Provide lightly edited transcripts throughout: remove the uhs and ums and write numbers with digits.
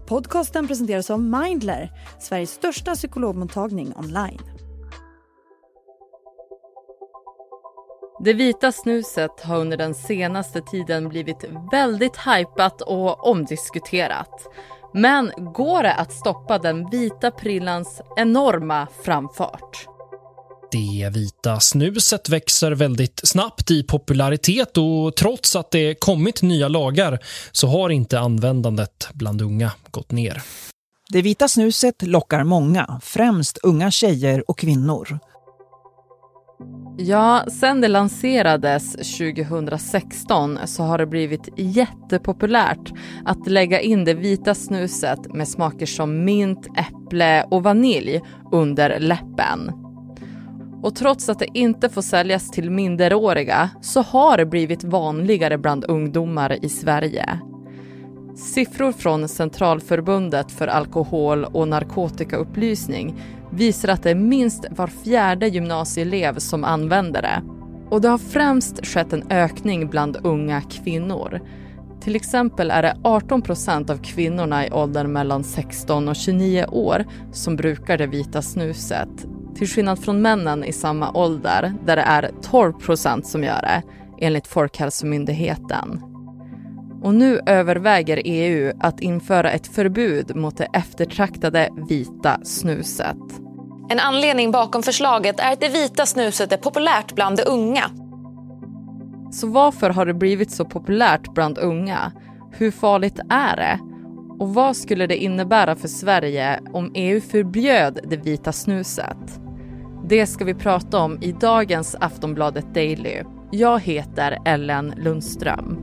Podcasten presenteras av Mindler, Sveriges största psykologmottagning online. Det vita snuset har under den senaste tiden blivit väldigt hypat och omdiskuterat. Men går det att stoppa den vita prillans enorma framfart? Det vita snuset växer väldigt snabbt i popularitet och trots att det kommit nya lagar så har inte användandet bland unga gått ner. Det vita snuset lockar många, främst unga tjejer och kvinnor. Ja, sen det lanserades 2016 så har det blivit jättepopulärt att lägga in det vita snuset med smaker som mint, äpple och vanilj under läppen. Och trots att det inte får säljas till minderåriga så har det blivit vanligare bland ungdomar i Sverige. Siffror från Centralförbundet för alkohol- och narkotikaupplysning visar att det är minst var fjärde gymnasieelev som använder det. Och det har främst skett en ökning bland unga kvinnor. Till exempel är det 18% av kvinnorna i åldern mellan 16 och 29 år som brukar det vita snuset. Till skillnad från männen i samma ålder där det är 12% som gör det, enligt Folkhälsomyndigheten. Och nu överväger EU att införa ett förbud mot det eftertraktade vita snuset. En anledning bakom förslaget är att det vita snuset är populärt bland de unga. Så varför har det blivit så populärt bland unga? Hur farligt är det? Och vad skulle det innebära för Sverige om EU förbjöd det vita snuset? Det ska vi prata om i dagens Aftonbladet Daily. Jag heter Ellen Lundström.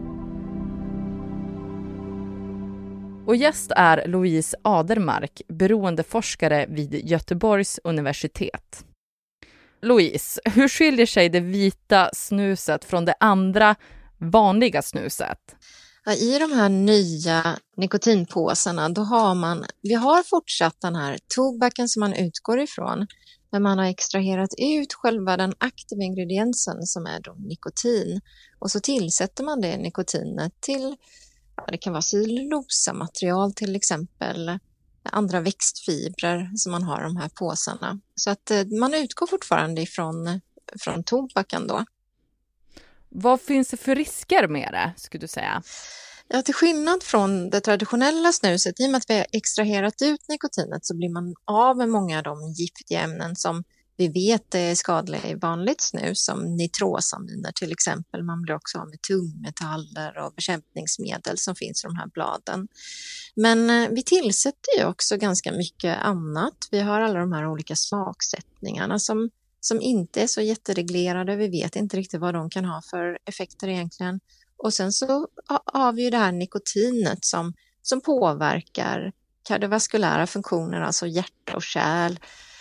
Och gäst är Louise Adermark, beroendeforskare vid Göteborgs universitet. Louise, hur skiljer sig det vita snuset från det andra vanliga snuset? Ja, i de här nya nikotinpåsarna vi har fortsatt den här tobaken som man utgår ifrån, men man har extraherat ut själva den aktiva ingrediensen som är då nikotin och så tillsätter man det nikotinet till, det kan vara cellulosamaterial till exempel, andra växtfibrer som man har i de här påsarna. Så att man utgår fortfarande från tobaken då. Vad finns det för risker med det, skulle du säga? Ja, till skillnad från det traditionella snuset, i och med att vi har extraherat ut nikotinet så blir man av med många av de giftiga ämnen som vi vet är skadliga i vanligt snus, som nitrosaminer till exempel. Man blir också av med tungmetaller och bekämpningsmedel som finns i de här bladen. Men vi tillsätter ju också ganska mycket annat. Vi har alla de här olika smaksättningarna som inte är så jättereglerade. Vi vet inte riktigt vad de kan ha för effekter egentligen. Och sen så har vi ju det här nikotinet som påverkar kardiovaskulära funktioner, alltså hjärta och kärl.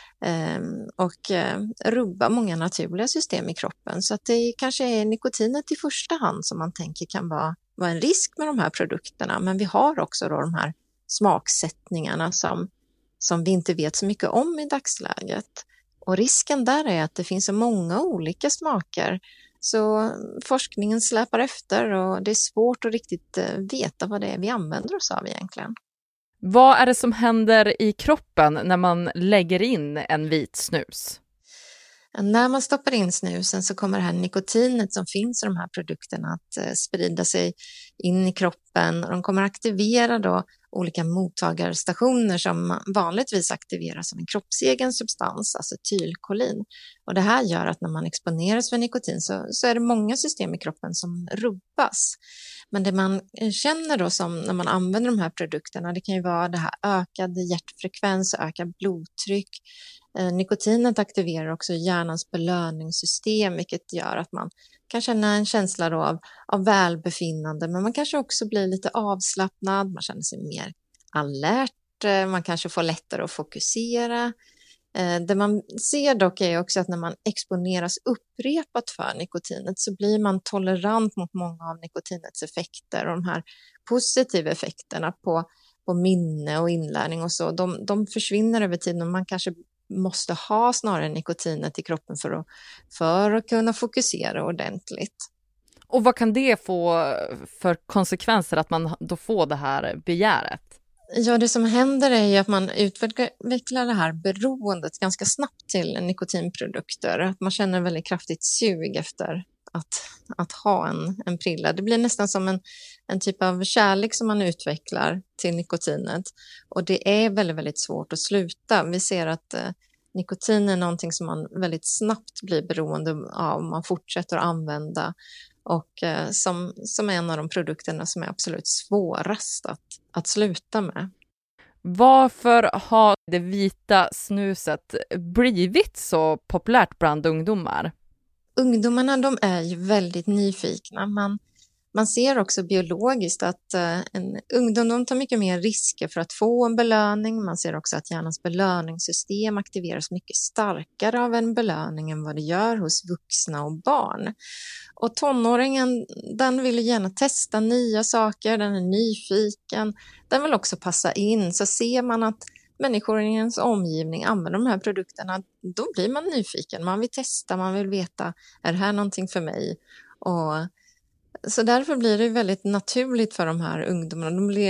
Och rubba många naturliga system i kroppen. Så att det kanske är nikotinet i första hand som man tänker kan vara en risk med de här produkterna. Men vi har också då de här smaksättningarna som vi inte vet så mycket om i dagsläget. Och risken där är att det finns så många olika smaker så forskningen släpar efter och det är svårt att riktigt veta vad det är vi använder oss av egentligen. Vad är det som händer i kroppen när man lägger in en vit snus? När man stoppar in snusen så kommer det här nikotinet som finns i de här produkterna att sprida sig in i kroppen. Och de kommer aktivera då olika mottagarstationer som vanligtvis aktiveras av en kroppsegen substans, acetylkolin. Och det här gör att när man exponeras för nikotin så är det många system i kroppen som rubbas. Men det man känner då som när man använder de här produkterna, det kan ju vara det här ökad hjärtfrekvens, ökad blodtryck. Nikotinet aktiverar också hjärnans belöningssystem, vilket gör att man kan känna en känsla då av välbefinnande, men man kanske också blir lite avslappnad, man känner sig mer alert, man kanske får lättare att fokusera. Det man ser dock är också att när man exponeras upprepat för nikotinet så blir man tolerant mot många av nikotinets effekter, och de här positiva effekterna på minne och inlärning och så, de försvinner över tiden och man kanske måste ha snarare nikotinet i kroppen för att kunna fokusera ordentligt. Och vad kan det få för konsekvenser att man då får det här begäret? Ja, det som händer är ju att man utvecklar det här beroendet ganska snabbt till nikotinprodukter. Att man känner väldigt kraftigt sug efter att ha en prilla. Det blir nästan som en typ av kärlek som man utvecklar till nikotinet. Och det är väldigt, väldigt svårt att sluta. Vi ser att nikotin är någonting som man väldigt snabbt blir beroende av om man fortsätter att använda. Och som är en av de produkterna som är absolut svårast att sluta med. Varför har det vita snuset blivit så populärt bland ungdomar? Ungdomarna, de är ju väldigt nyfikna. Man ser också biologiskt att en ungdom, de tar mycket mer risker för att få en belöning. Man ser också att hjärnans belöningssystem aktiveras mycket starkare av en belöning än vad det gör hos vuxna och barn. Och tonåringen, den vill gärna testa nya saker, den är nyfiken, den vill också passa in. Så ser man att människor i ens omgivning använder de här produkterna, då blir man nyfiken. Man vill testa, man vill veta, är det här någonting för mig? Och så därför blir det väldigt naturligt för de här ungdomarna.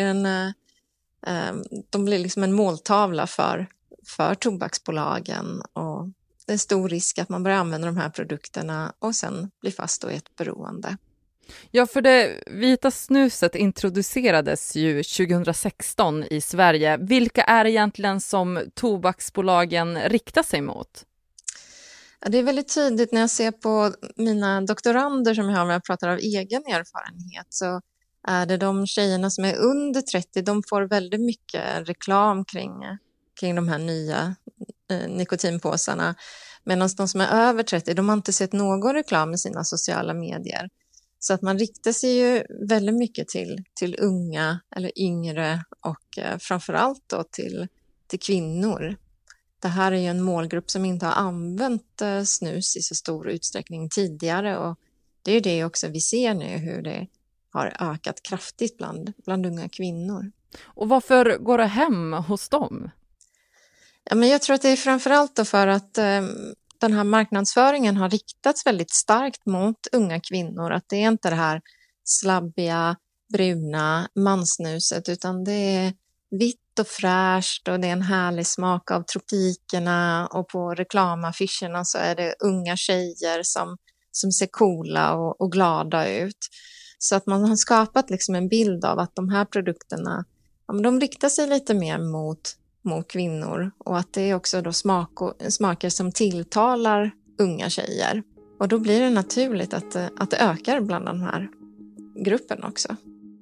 De blir liksom en måltavla för tobaksbolagen, och det är stor risk att man börjar använda de här produkterna och sen blir fast i ett beroende. Ja, för det vita snuset introducerades ju 2016 i Sverige. Vilka är egentligen som tobaksbolagen riktar sig mot? Ja, det är väldigt tydligt när jag ser på mina doktorander som jag har, när jag pratar av egen erfarenhet, så är det de tjejerna som är under 30, de får väldigt mycket reklam kring de här nya nikotinpåsarna. Medan de som är över 30, de har inte sett någon reklam i sina sociala medier. Så att man riktar sig ju väldigt mycket till unga eller yngre, och framförallt då till kvinnor. Det här är ju en målgrupp som inte har använt snus i så stor utsträckning tidigare, och det är det också vi ser nu, hur det har ökat kraftigt bland unga kvinnor. Och varför går det hem hos dem? Ja, men jag tror att det är framförallt då för att den här marknadsföringen har riktats väldigt starkt mot unga kvinnor. Att det är inte det här slabbiga, bruna mansnuset, utan det är vitt och fräscht och det är en härlig smak av tropikerna, och på reklamaffischerna så är det unga tjejer som ser coola och glada ut. Så att man har skapat liksom en bild av att de här produkterna, de riktar sig lite mer mot kvinnor, och att det är också då smaker som tilltalar unga tjejer. Och då blir det naturligt att det ökar bland den här gruppen också.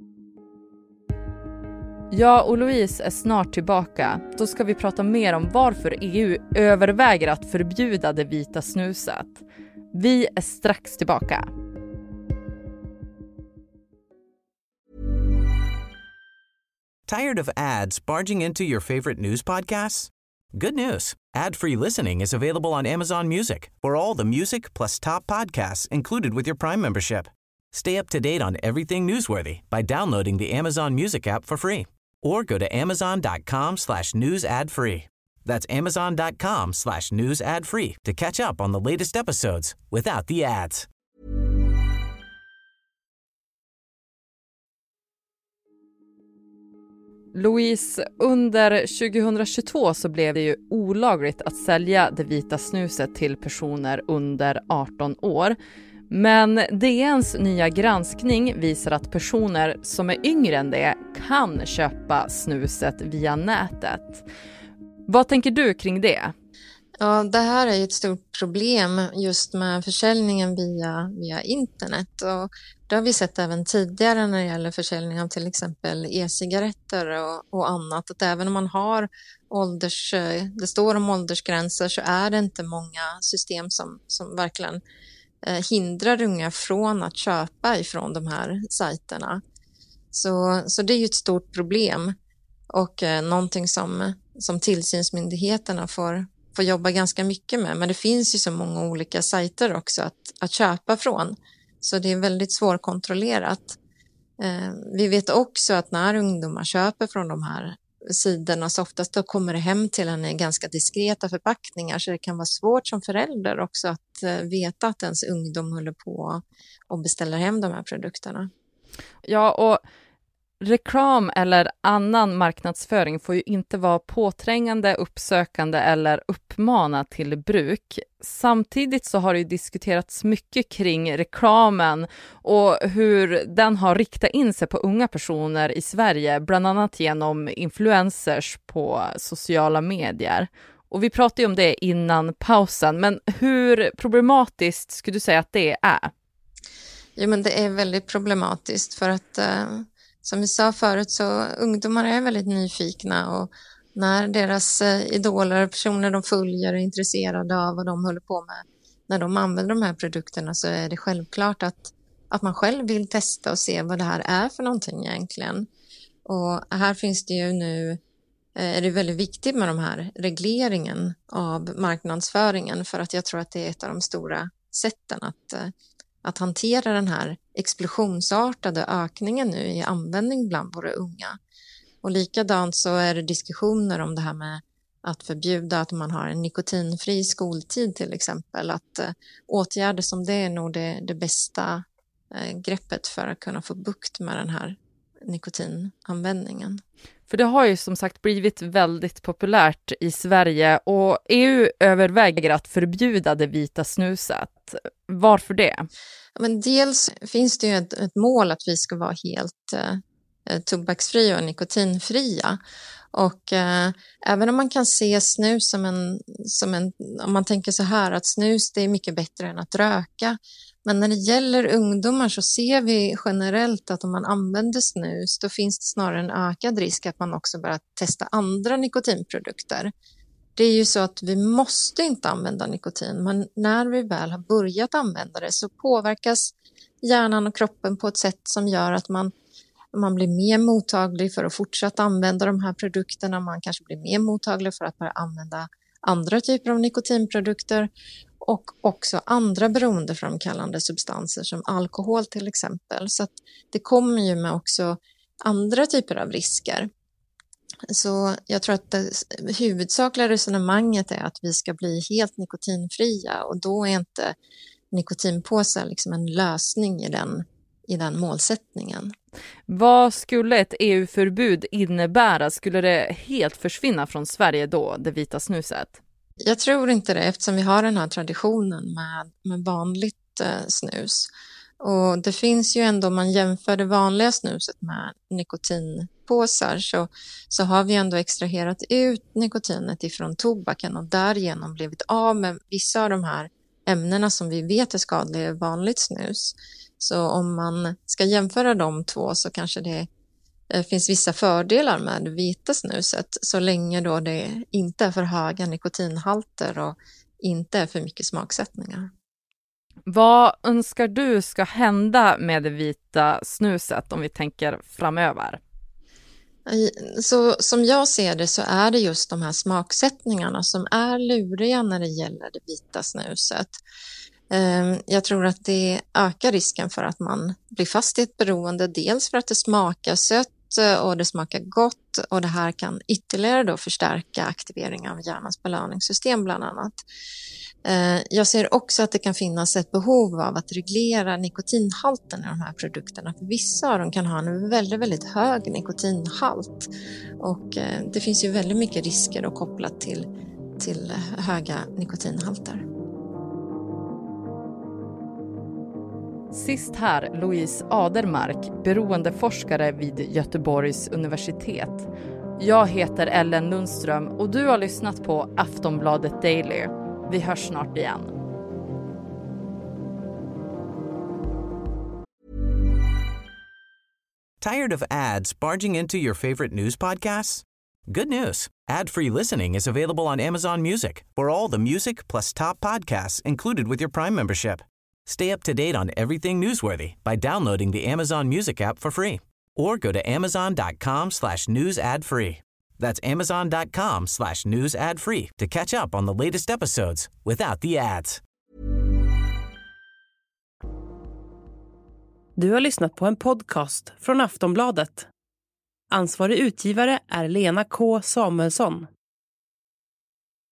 Ja, och Louise är snart tillbaka. Då ska vi prata mer om varför EU överväger att förbjuda det vita snuset. Vi är strax tillbaka. Tired of ads barging into your favorite news podcasts? Good news. Ad-free listening is available on Amazon Music for all the music plus top podcasts included with your Prime membership. Stay up to date on everything newsworthy by downloading the Amazon Music app for free or go to amazon.com/news ad free. That's amazon.com/news ad free to catch up on the latest episodes without the ads. Louise, under 2022 så blev det ju olagligt att sälja det vita snuset till personer under 18 år. Men DNs nya granskning visar att personer som är yngre än det kan köpa snuset via nätet. Vad tänker du kring det? Ja, det här är ett stort problem just med försäljningen via internet, och det har vi sett även tidigare när det gäller försäljning av till exempel e-cigaretter och annat, att även om man har det står om åldersgränser, så är det inte många system som verkligen hindrar unga från att köpa ifrån de här sajterna. Så det är ju ett stort problem, och någonting som tillsynsmyndigheterna får jobba ganska mycket med. Men det finns ju så många olika sajter också att köpa från, så det är väldigt svårkontrollerat. Vi vet också att när ungdomar köper från de här sidorna, så oftast då kommer det hem till en i ganska diskreta förpackningar, så det kan vara svårt som förälder också att veta att ens ungdom håller på och beställer hem de här produkterna. Ja, och Reklam eller annan marknadsföring får ju inte vara påträngande, uppsökande eller uppmana till bruk. Samtidigt så har det ju diskuterats mycket kring reklamen och hur den har riktat in sig på unga personer i Sverige, bland annat genom influencers på sociala medier. Och vi pratade ju om det innan pausen, men hur problematiskt skulle du säga att det är? Jo, men det är väldigt problematiskt för att som vi sa förut så ungdomar är väldigt nyfikna och när deras idoler, personer de följer är intresserade av vad de håller på med, när de använder de här produkterna så är det självklart att man själv vill testa och se vad det här är för någonting egentligen. Och här finns det ju nu, är det väldigt viktigt med de här regleringen av marknadsföringen för att jag tror att det är ett av de stora sätten att hantera den här explosionsartade ökningen nu i användning bland våra unga. Och likadant så är det diskussioner om det här med att förbjuda att man har en nikotinfri skoltid till exempel. Att åtgärder som det är nog det bästa greppet för att kunna få bukt med den här nikotinanvändningen. För det har ju som sagt blivit väldigt populärt i Sverige och EU överväger att förbjuda det vita snuset. Varför det? Men dels finns det ju ett mål att vi ska vara helt tobaksfria och nikotinfria. Och även om man kan se snus som en, om man tänker så här att snus det är mycket bättre än att röka. Men när det gäller ungdomar så ser vi generellt att om man använder snus då finns det snarare en ökad risk att man också börjar testa andra nikotinprodukter. Det är ju så att vi måste inte använda nikotin, men när vi väl har börjat använda det så påverkas hjärnan och kroppen på ett sätt som gör att man blir mer mottaglig för att fortsätta använda de här produkterna. Man kanske blir mer mottaglig för att börja använda andra typer av nikotinprodukter och också andra beroendeframkallande substanser som alkohol till exempel. Så att det kommer ju med också andra typer av risker. Så jag tror att det huvudsakliga resonemanget är att vi ska bli helt nikotinfria och då är inte nikotinpåsar liksom en lösning i den målsättningen. Vad skulle ett EU-förbud innebära? Skulle det helt försvinna från Sverige då, det vita snuset? Jag tror inte det eftersom vi har den här traditionen med vanligt snus. Och det finns ju ändå, om man jämför det vanliga snuset med nikotinpåsar så har vi ändå extraherat ut nikotinet ifrån tobaken och därigenom blivit av med vissa av de här ämnena som vi vet är skadliga i vanligt snus. Så om man ska jämföra de två så kanske det finns vissa fördelar med det vita snuset så länge då det inte är för höga nikotinhalter och inte är för mycket smaksättningar. Vad önskar du ska hända med det vita snuset om vi tänker framöver? Så som jag ser det så är det just de här smaksättningarna som är luriga när det gäller det vita snuset. Jag tror att det ökar risken för att man blir fast i ett beroende, dels för att det smakar sött och det smakar gott och det här kan ytterligare då förstärka aktivering av hjärnans belöningssystem bland annat. Jag ser också att det kan finnas ett behov av att reglera nikotinhalten i de här produkterna. För vissa av dem kan ha en väldigt, väldigt hög nikotinhalt och det finns ju väldigt mycket risker då kopplat till höga nikotinhalter. Sist här Louise Adermark, beroendeforskare vid Göteborgs universitet. Jag heter Ellen Lundström och du har lyssnat på Aftonbladet Daily. Vi hörs snart igen. Tired of ads barging into your favorite news podcasts? Good news. Ad-free listening is available on Amazon Music for all the music plus top podcasts included with your Prime membership. Stay up to date on everything newsworthy by downloading the Amazon Music app for free or go to amazon.com/news ad free. That's amazon.com/news ad free to catch up on the latest episodes without the ads. Du har lyssnat på en podcast från Aftonbladet. Ansvarig utgivare är Lena K. Samuelsson.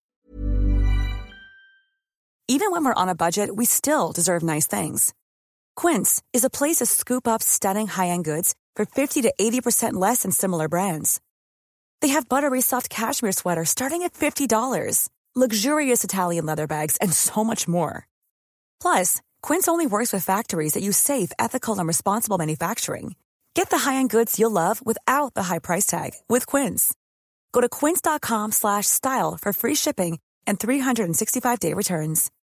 Even when we're on a budget, we still deserve nice things. Quince is a place to scoop up stunning high-end goods for 50 to 80% less than similar brands. They have buttery soft cashmere sweaters starting at $50, luxurious Italian leather bags, and so much more. Plus, Quince only works with factories that use safe, ethical, and responsible manufacturing. Get the high-end goods you'll love without the high price tag with Quince. Go to quince.com/style for free shipping and 365-day returns.